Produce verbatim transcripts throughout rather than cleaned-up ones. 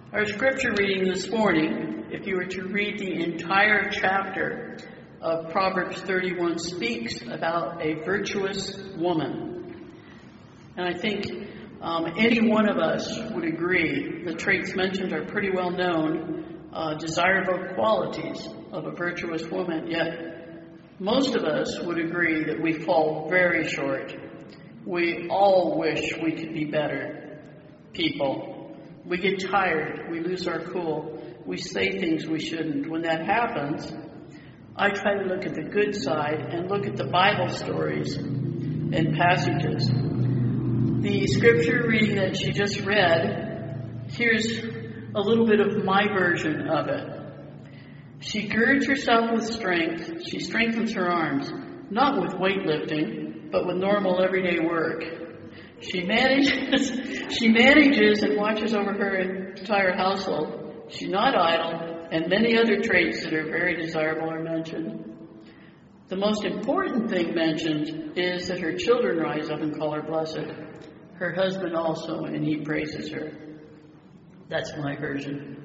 Our scripture reading this morning, if you were to read the entire chapter of Proverbs thirty-one, speaks about a virtuous woman. And I think um, any one of us would agree the traits mentioned are pretty well known, uh, desirable qualities of a virtuous woman, yet most of us would agree that we fall very short. We all wish we could be better people. We get tired, we lose our cool, we say things we shouldn't. When that happens, I try to look at the good side and look at the Bible stories and passages. The scripture reading that she just read, here's a little bit of my version of it. She girds herself with strength, she strengthens her arms, not with weightlifting, but with normal everyday work. She manages, she manages and watches over her entire household. She's not idle, and many other traits that are very desirable are mentioned. The most important thing mentioned is that her children rise up and call her blessed. Her husband also, and he praises her. That's my version.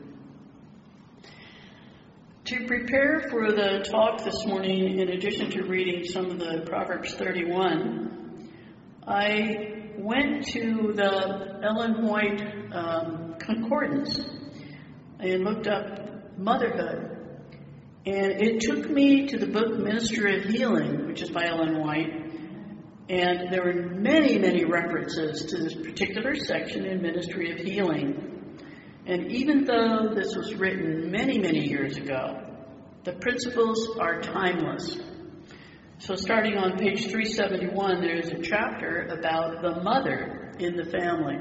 To prepare for the talk this morning, in addition to reading some of the Proverbs thirty-one, I went to the Ellen White um, Concordance and looked up motherhood. And it took me to the book Ministry of Healing, which is by Ellen White. And there were many, many references to this particular section in Ministry of Healing. And even though this was written many, many years ago, the principles are timeless. So starting on page three seventy-one, there's a chapter about the mother in the family.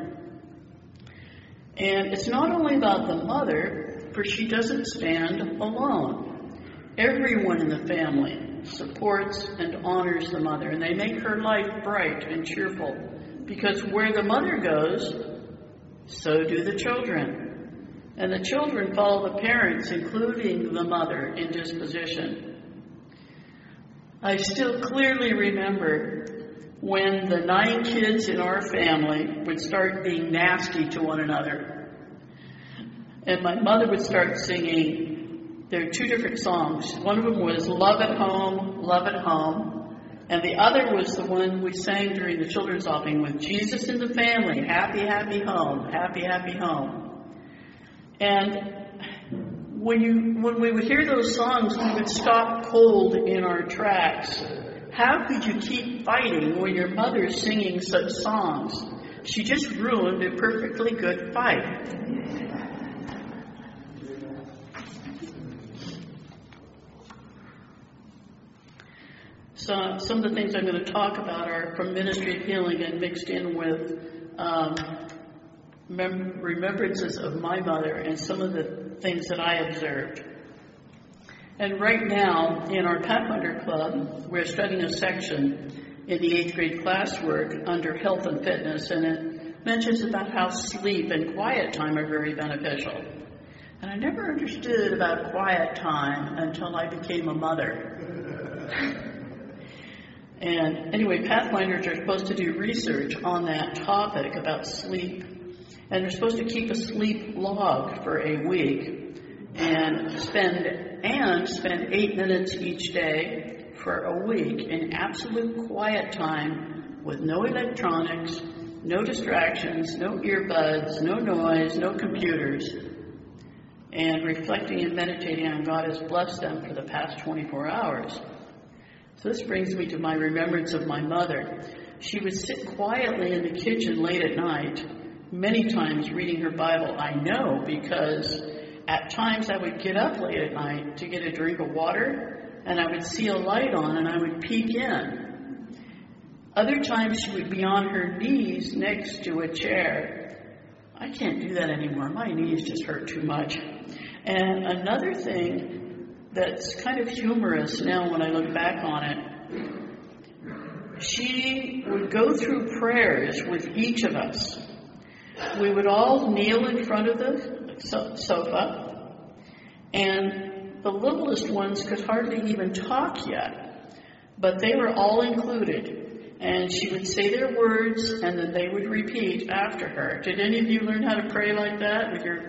And it's not only about the mother, for she doesn't stand alone. Everyone in the family supports and honors the mother, and they make her life bright and cheerful. Because where the mother goes, so do the children. And the children follow the parents, including the mother, in disposition. I still clearly remember when the nine kids in our family would start being nasty to one another. And my mother would start singing, there are two different songs. One of them was Love at Home, Love at Home. And the other was the one we sang during the children's offering with Jesus in the family, happy, happy home, happy, happy home. And When you, when we would hear those songs, we would stop cold in our tracks. How could you keep fighting when your mother's singing such songs? She just ruined a perfectly good fight. So some of the things I'm going to talk about are from Ministry of Healing and mixed in with um, mem- remembrances of my mother and some of the things that I observed. And right now, in our Pathfinder Club, we're studying a section in the eighth grade classwork under health and fitness, and it mentions about how sleep and quiet time are very beneficial. And I never understood about quiet time until I became a mother. And anyway, Pathfinders are supposed to do research on that topic about sleep. And they're supposed to keep a sleep log for a week and spend and spend eight minutes each day for a week in absolute quiet time with no electronics, no distractions, no earbuds, no noise, no computers, and reflecting and meditating on God has blessed them for the past twenty-four hours. So this brings me to my remembrance of my mother. She would sit quietly in the kitchen late at night, many times reading her Bible. I know because at times I would get up late at night to get a drink of water, and I would see a light on and I would peek in. Other times she would be on her knees next to a chair. I can't do that anymore. My knees just hurt too much. And another thing that's kind of humorous now when I look back on it, she would go through prayers with each of us. We would all kneel in front of the so- sofa, and the littlest ones could hardly even talk yet, but they were all included. And she would say their words, and then they would repeat after her. Did any of you learn how to pray like that with your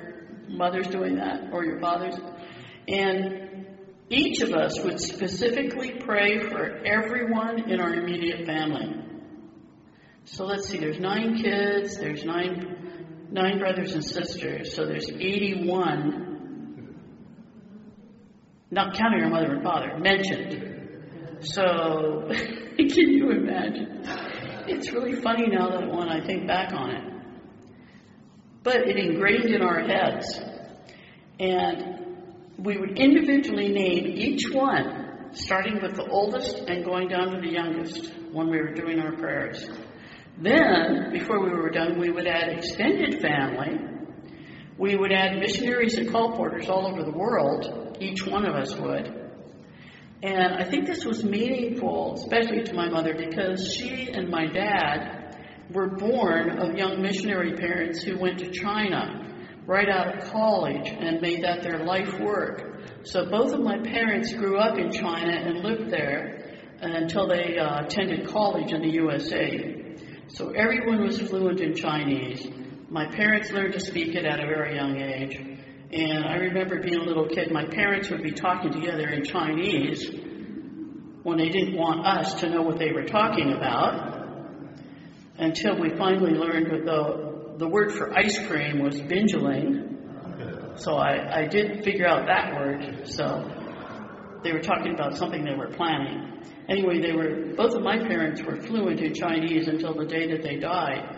mother's doing that or your father's. And each of us would specifically pray for everyone in our immediate family. So let's see, there's nine kids, there's nine, nine brothers and sisters, so there's eighty-one, not counting our mother and father, mentioned. So, can you imagine? It's really funny now that when I think back on it. But it ingrained in our heads. And we would individually name each one, starting with the oldest and going down to the youngest when we were doing our prayers. Then, before we were done, we would add extended family. We would add missionaries and colporteurs all over the world. Each one of us would. And I think this was meaningful, especially to my mother, because she and my dad were born of young missionary parents who went to China right out of college and made that their life work. So both of my parents grew up in China and lived there until they uh, attended college in the U S A. So everyone was fluent in Chinese. My parents learned to speak it at a very young age. And I remember being a little kid, my parents would be talking together in Chinese when they didn't want us to know what they were talking about, until we finally learned that the, the word for ice cream was bingeling. So I, I did figure out that word. So they were talking about something they were planning. Anyway, they were both of my parents were fluent in Chinese until the day that they died,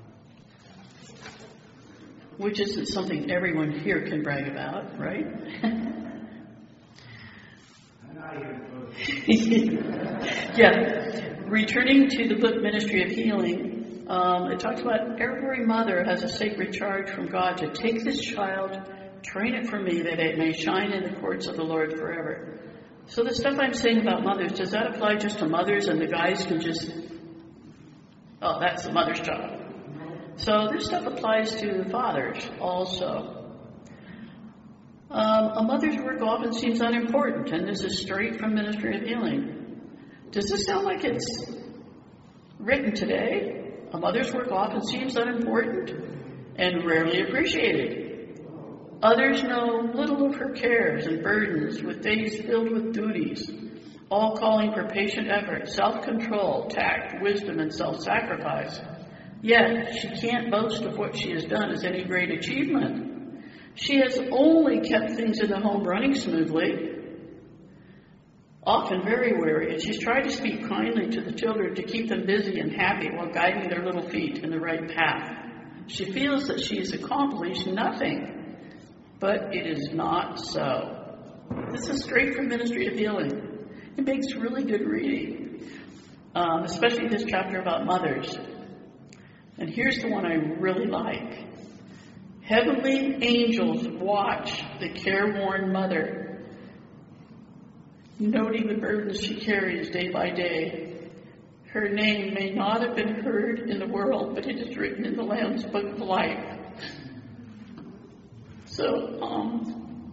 which isn't something everyone here can brag about, right? Yeah. Returning to the book Ministry of Healing, um, it talks about every mother has a sacred charge from God to take this child, train it for me, that it may shine in the courts of the Lord forever. So the stuff I'm saying about mothers, does that apply just to mothers and the guys can just, oh, that's the mother's job? So this stuff applies to the fathers also. Um, a mother's work often seems unimportant, and this is straight from Ministry of Healing. Does this sound like it's written today? A mother's work often seems unimportant and rarely appreciated. Others know little of her cares and burdens, with days filled with duties, all calling for patient effort, self-control, tact, wisdom, and self-sacrifice. Yet, she can't boast of what she has done as any great achievement. She has only kept things in the home running smoothly, often very weary, and she's tried to speak kindly to the children to keep them busy and happy while guiding their little feet in the right path. She feels that she has accomplished nothing. But it is not so. This is straight from Ministry of Healing. It makes really good reading, um, especially this chapter about mothers. And here's the one I really like. Heavenly angels watch the careworn mother, noting the burdens she carries day by day. Her name may not have been heard in the world, but it is written in the Lamb's Book of Life. So, um,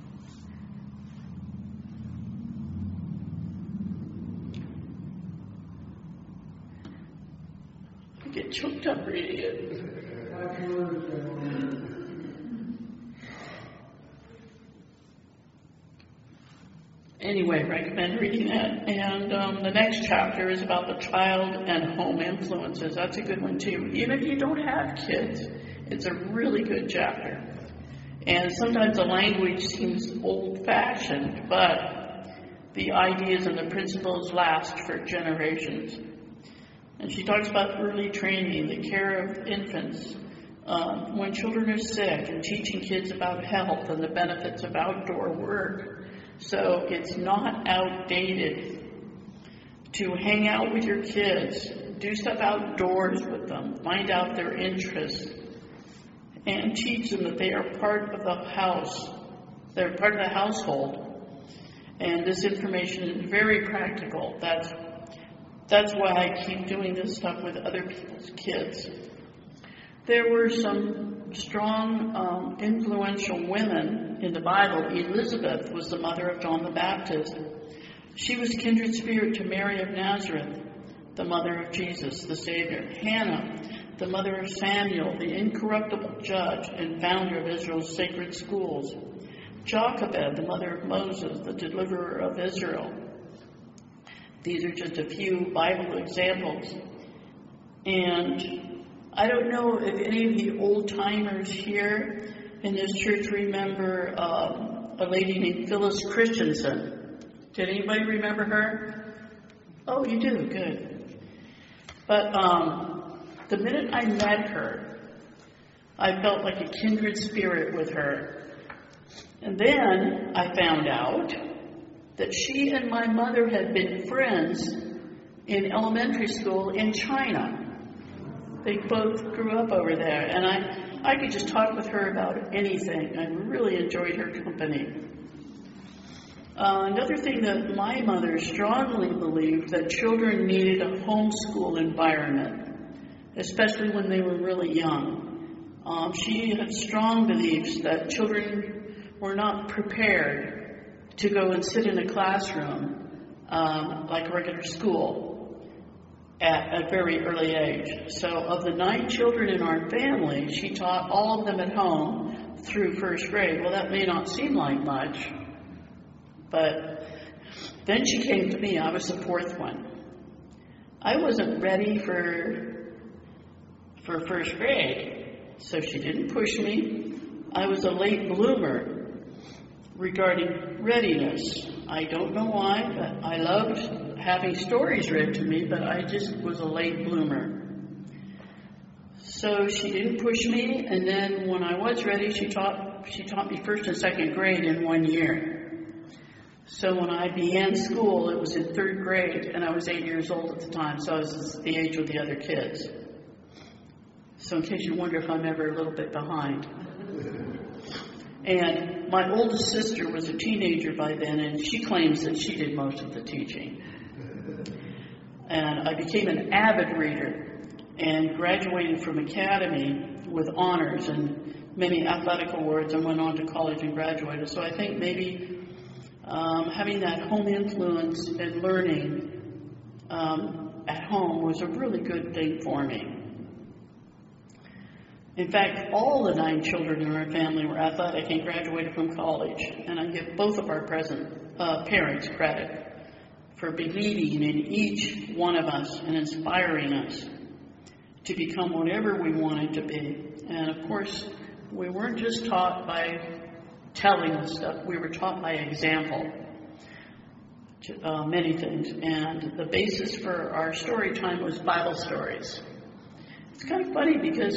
I get choked up reading it. Anyway, recommend reading that. And um, the next chapter is about the child and home influences. That's a good one too. Even if you don't have kids, it's a really good chapter. And sometimes the language seems old-fashioned, but the ideas and the principles last for generations. And she talks about early training, the care of infants, um, when children are sick, and teaching kids about health and the benefits of outdoor work. So it's not outdated to hang out with your kids, do stuff outdoors with them, find out their interests, and teach them that they are part of the house. They're part of the household. And this information is very practical. That's that's why I keep doing this stuff with other people's kids. There were some strong, um, influential women in the Bible. Elizabeth was the mother of John the Baptist. She was kindred spirit to Mary of Nazareth, the mother of Jesus, the Savior. Hannah, the mother of Samuel, the incorruptible judge and founder of Israel's sacred schools. Jochebed, the mother of Moses, the deliverer of Israel. These are just a few Bible examples. And I don't know if any of the old-timers here in this church remember um, a lady named Phyllis Christensen. Did anybody remember her? Oh, you do? Good. But um, the minute I met her, I felt like a kindred spirit with her. And then I found out that she and my mother had been friends in elementary school in China. They both grew up over there, and I, I could just talk with her about anything. I really enjoyed her company. Uh, another thing that my mother strongly believed, that children needed a homeschool environment, especially when they were really young. Um, she had strong beliefs that children were not prepared to go and sit in a classroom um, like regular school at a very early age. So of the nine children in our family, she taught all of them at home through first grade. Well, that may not seem like much, but then she came to me. I was the fourth one. I wasn't ready for for first grade, so she didn't push me. I was a late bloomer regarding readiness. I don't know why, but I loved having stories read to me, but I just was a late bloomer. So she didn't push me, and then when I was ready, she taught she taught me first and second grade in one year. So when I began school, it was in third grade, and I was eight years old at the time, so I was the age of the other kids. So in case you wonder if I'm ever a little bit behind. And my oldest sister was a teenager by then, and she claims that she did most of the teaching. And I became an avid reader and graduated from academy with honors and many athletic awards, and went on to college and graduated. So I think maybe um, having that home influence and learning um, at home was a really good thing for me. In fact, all the nine children in our family were athletic and graduated from college, and I give both of our present uh, parents credit for believing in each one of us and inspiring us to become whatever we wanted to be. And of course, we weren't just taught by telling us stuff, we were taught by example, to, uh, many things. And the basis for our story time was Bible stories. It's kind of funny because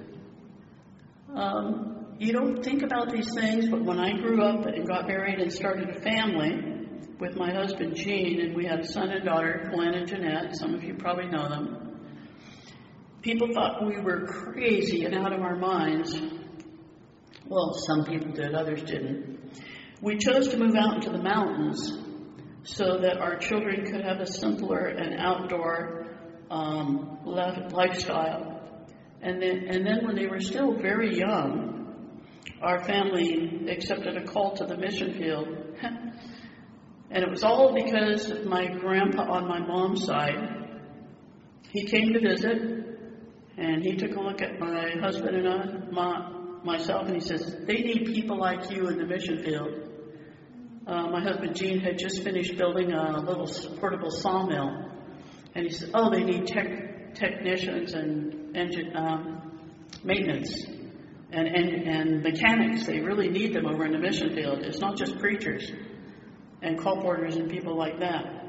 Um, you don't think about these things, but when I grew up and got married and started a family with my husband Gene, and we had a son and daughter, Glenn and Jeanette, some of you probably know them, people thought we were crazy and out of our minds. Well, some people did, others didn't. We chose to move out into the mountains so that our children could have a simpler and outdoor um, lifestyle. And then, and then when they were still very young, our family accepted a call to the mission field. And it was all because of my grandpa on my mom's side. He came to visit, and he took a look at my husband and I, my, myself, and he says, they need people like you in the mission field. Uh, my husband Gene had just finished building a little portable sawmill. And he said, oh, they need tech, technicians and engine um, maintenance and, and, and mechanics. They really need them over in the mission field. It's not just preachers and colporteurs and people like that.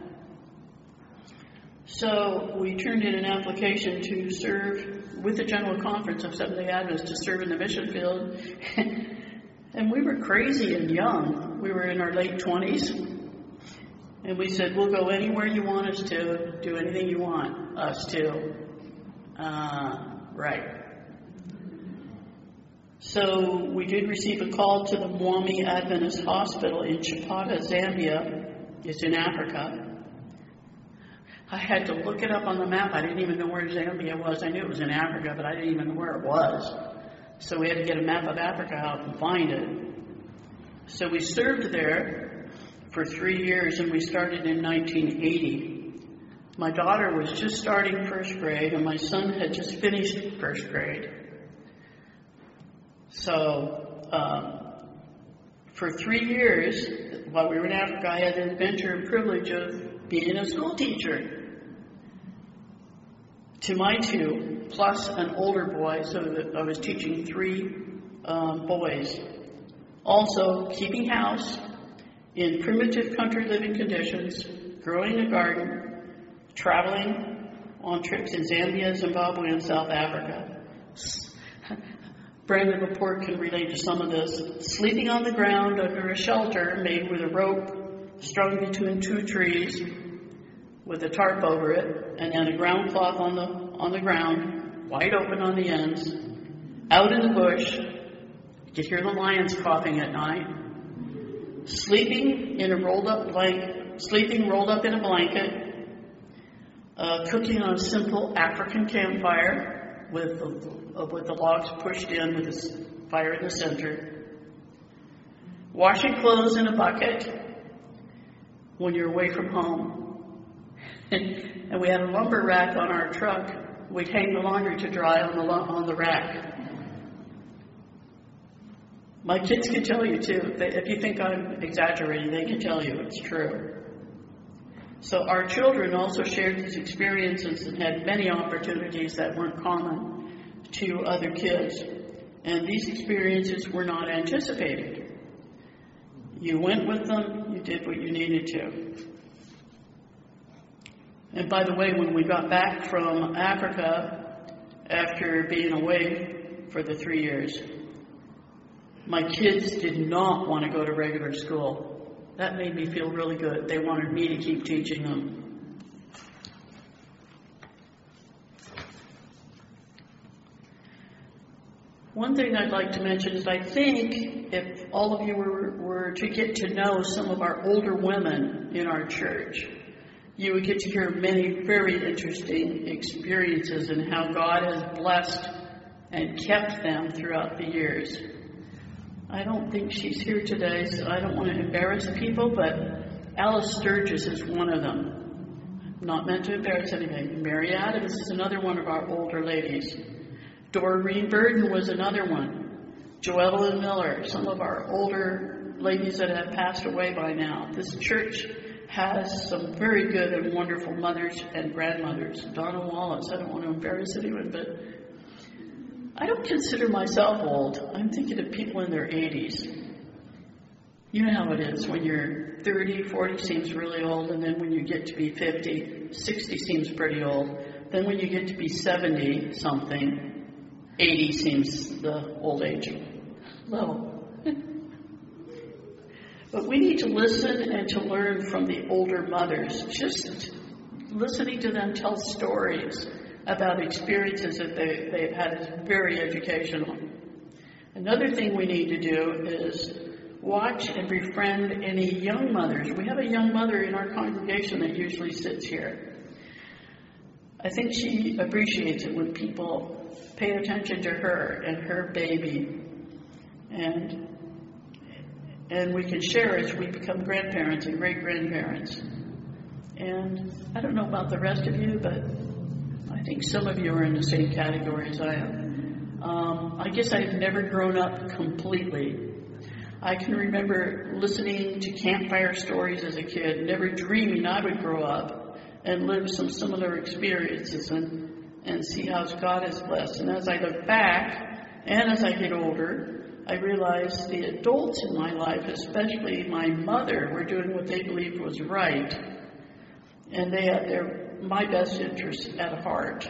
So we turned in an application to serve with the General Conference of Seventh-day Adventists to serve in the mission field. And we were crazy and young. We were in our late twenties. And we said, we'll go anywhere you want us to, do anything you want us to. Uh, right. So we did receive a call to the Mwami Adventist Hospital in Chipata, Zambia. It's in Africa. I had to look it up on the map. I didn't even know where Zambia was. I knew it was in Africa, but I didn't even know where it was. So we had to get a map of Africa out and find it. So we served there for three years, and we started in nineteen eighty. My daughter was just starting first grade, and my son had just finished first grade. So, um, for three years, while we were in Africa, I had the adventure and privilege of being a school teacher to my two, plus an older boy, so that I was teaching three um, boys. Also, keeping house in primitive country living conditions, growing a garden, traveling on trips in Zambia, Zimbabwe, and South Africa. Brandon Laporte can relate to some of this. Sleeping on the ground under a shelter made with a rope strung between two trees with a tarp over it, and then a ground cloth on the on the ground, wide open on the ends. Out in the bush, you could hear the lions coughing at night. Sleeping in a rolled up blanket, sleeping rolled up in a blanket. Uh, cooking on a simple African campfire with the, uh, with the logs pushed in with the fire in the center. Washing clothes in a bucket when you're away from home. And we had a lumber rack on our truck. We'd hang the laundry to dry on the on the rack. My kids can tell you too. They, if you think I'm exaggerating, they can tell you it's true. So our children also shared these experiences and had many opportunities that weren't common to other kids. And these experiences were not anticipated. You went with them, you did what you needed to. And by the way, when we got back from Africa, after being away for the three years, my kids did not want to go to regular school. That made me feel really good. They wanted me to keep teaching them. One thing I'd like to mention is I think if all of you were, were to get to know some of our older women in our church, you would get to hear many very interesting experiences and how God has blessed and kept them throughout the years. I don't think she's here today, so I don't want to embarrass people, but Alice Sturgis is one of them. I'm not meant to embarrass anybody. Mary Adams is another one of our older ladies. Doreen Burden was another one. Joellen Miller, some of our older ladies that have passed away by now. This church has some very good and wonderful mothers and grandmothers. Donna Wallace, I don't want to embarrass anyone, but I don't consider myself old. I'm thinking of people in their eighties. You know how it is. When you're thirty, forty seems really old, and then when you get to be fifty, sixty seems pretty old. Then when you get to be seventy-something, eighty seems the old age level. But we need to listen and to learn from the older mothers. Just listening to them tell stories about experiences that they, they've had is very educational. Another thing we need to do is watch and befriend any young mothers. We have a young mother in our congregation that usually sits here. I think she appreciates it when people pay attention to her and her baby. And, and we can share as we become grandparents and great-grandparents. And I don't know about the rest of you, but I think some of you are in the same category as I am. Um, I guess I've never grown up completely. I can remember listening to campfire stories as a kid, never dreaming I would grow up and live some similar experiences and, and see how God has blessed. And as I look back, and as I get older, I realize the adults in my life, especially my mother, were doing what they believed was right. And they had their my best interests at heart.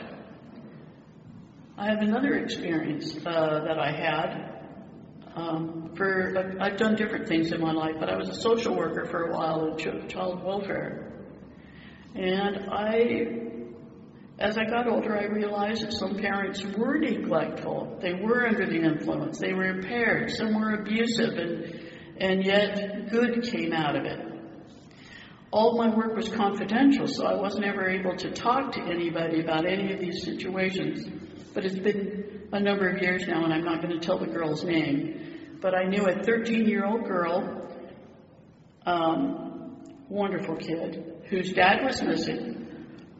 I have another experience uh, that I had. Um, for I've done different things in my life, but I was a social worker for a while in ch- child welfare. And I, as I got older, I realized that some parents were neglectful. They were under the influence. They were impaired. Some were abusive, and and yet good came out of it. All my work was confidential, so I wasn't ever able to talk to anybody about any of these situations. But it's been a number of years now, and I'm not going to tell the girl's name. But I knew a thirteen-year-old girl, um, wonderful kid, whose dad was missing.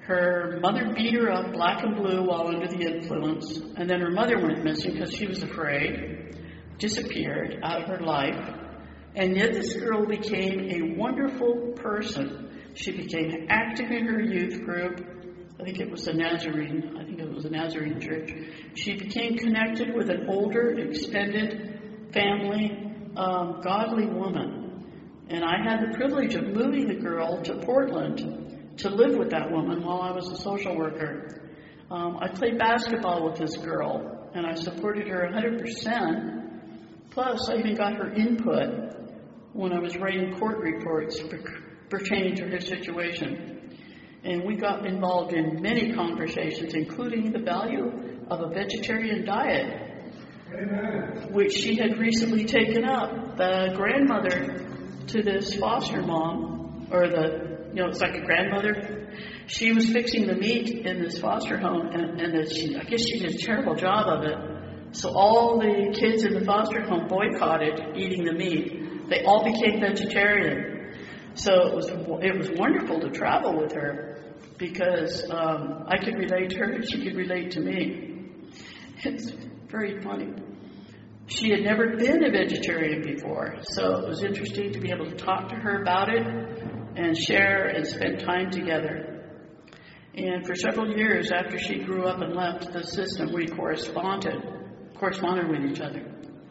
Her mother beat her up black and blue while under the influence, and then her mother went missing because she was afraid, disappeared out of her life, and yet this girl became a wonderful person. She became active in her youth group. I think it was the Nazarene, I think it was the Nazarene church. She became connected with an older, extended family, um, godly woman. And I had the privilege of moving the girl to Portland to live with that woman while I was a social worker. Um, I played basketball with this girl, and I supported her one hundred percent. Plus, I even got her input when I was writing court reports pertaining to her situation. And we got involved in many conversations, including the value of a vegetarian diet, Amen. Which she had recently taken up. The grandmother to this foster mom, or the, you know, it's like a grandmother, she was fixing the meat in this foster home, and, and she, I guess she did a terrible job of it. So all the kids in the foster home boycotted eating the meat. They all became vegetarian. So it was it was wonderful to travel with her because um, I could relate to her and she could relate to me. It's very funny. She had never been a vegetarian before, so it was interesting to be able to talk to her about it and share and spend time together. And for several years after she grew up and left the system, we corresponded, corresponded with each other.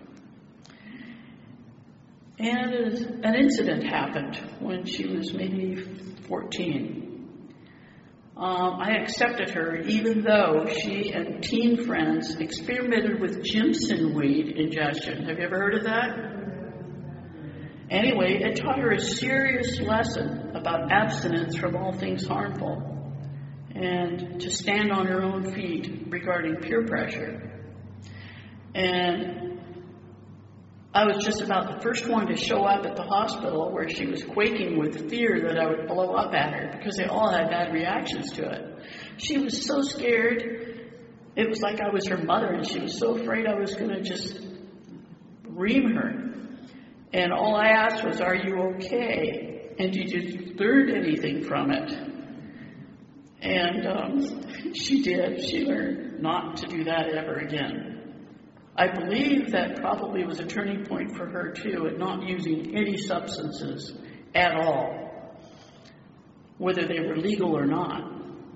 And an incident happened when she was maybe fourteen. Um, I accepted her even though she and teen friends experimented with Jimson weed ingestion. Have you ever heard of that? Anyway, it taught her a serious lesson about abstinence from all things harmful and to stand on her own feet regarding peer pressure. And I was just about the first one to show up at the hospital where she was quaking with fear that I would blow up at her because they all had bad reactions to it. She was so scared. It was like I was her mother, and she was so afraid I was going to just ream her. And all I asked was, "Are you okay? And did you learn anything from it?" And um, she did. She learned not to do that ever again. I believe that probably was a turning point for her, too, at not using any substances at all, whether they were legal or not.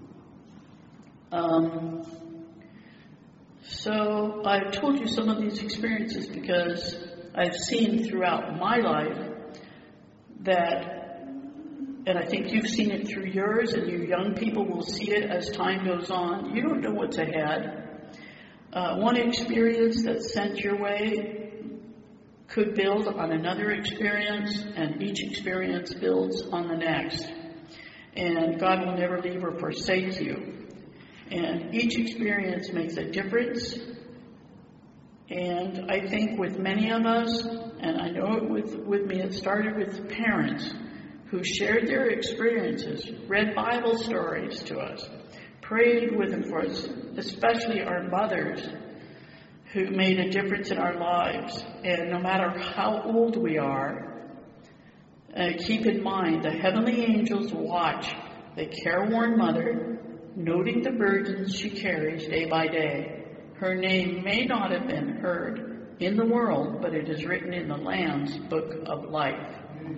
Um, so I've told you some of these experiences because I've seen throughout my life that, and I think you've seen it through yours, and you young people will see it as time goes on. You don't know what's ahead. Uh, one experience that's sent your way could build on another experience, and each experience builds on the next. And God will never leave or forsake you. And each experience makes a difference. And I think with many of us, and I know it with, with me, it started with parents who shared their experiences, read Bible stories to us, prayed with them for us, especially our mothers who made a difference in our lives. And no matter how old we are, uh, keep in mind the heavenly angels watch the careworn mother, noting the burdens she carries day by day. Her name may not have been heard in the world, but it is written in the Lamb's book of life.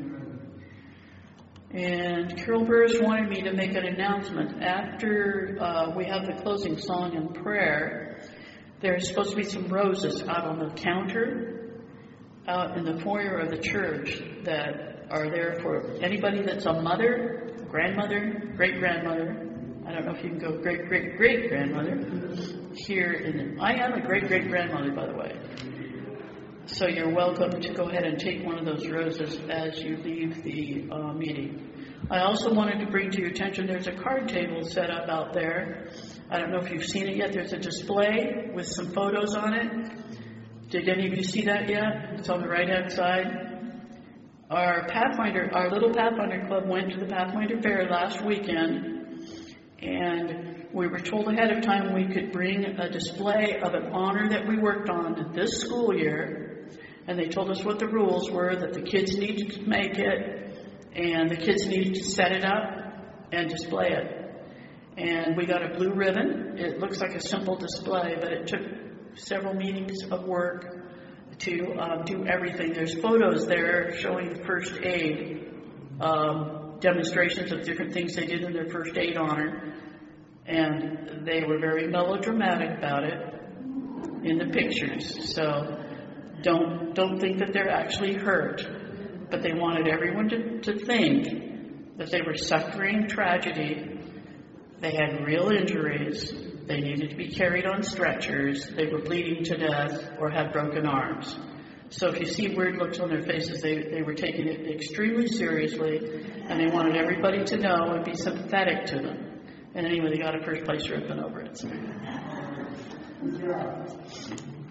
And Carol Burris wanted me to make an announcement. After uh, we have the closing song and prayer, there's supposed to be some roses out on the counter, out in the foyer of the church, that are there for anybody that's a mother, grandmother, great-grandmother. I don't know if you can go great-great-great-grandmother here. In the, I am a great-great-grandmother, by the way. So you're welcome to go ahead and take one of those roses as you leave the uh, meeting. I also wanted to bring to your attention, there's a card table set up out there. I don't know if you've seen it yet. There's a display with some photos on it. Did any of you see that yet? It's on the right-hand side. Our Pathfinder, our little Pathfinder Club went to the Pathfinder Fair last weekend, and we were told ahead of time we could bring a display of an honor that we worked on this school year. And they told us what the rules were, that the kids needed to make it, and the kids needed to set it up and display it. And we got a blue ribbon. It looks like a simple display, but it took several meetings of work to um, do everything. There's photos there showing first aid, um, demonstrations of different things they did in their first aid honor. And they were very melodramatic about it in the pictures. So don't don't think that they're actually hurt. But they wanted everyone to, to think that they were suffering tragedy. They had real injuries. They needed to be carried on stretchers. They were bleeding to death or had broken arms. So if you see weird looks on their faces, they, they were taking it extremely seriously, and they wanted everybody to know and be sympathetic to them. And anyway, they got a first place ribbon over it. So.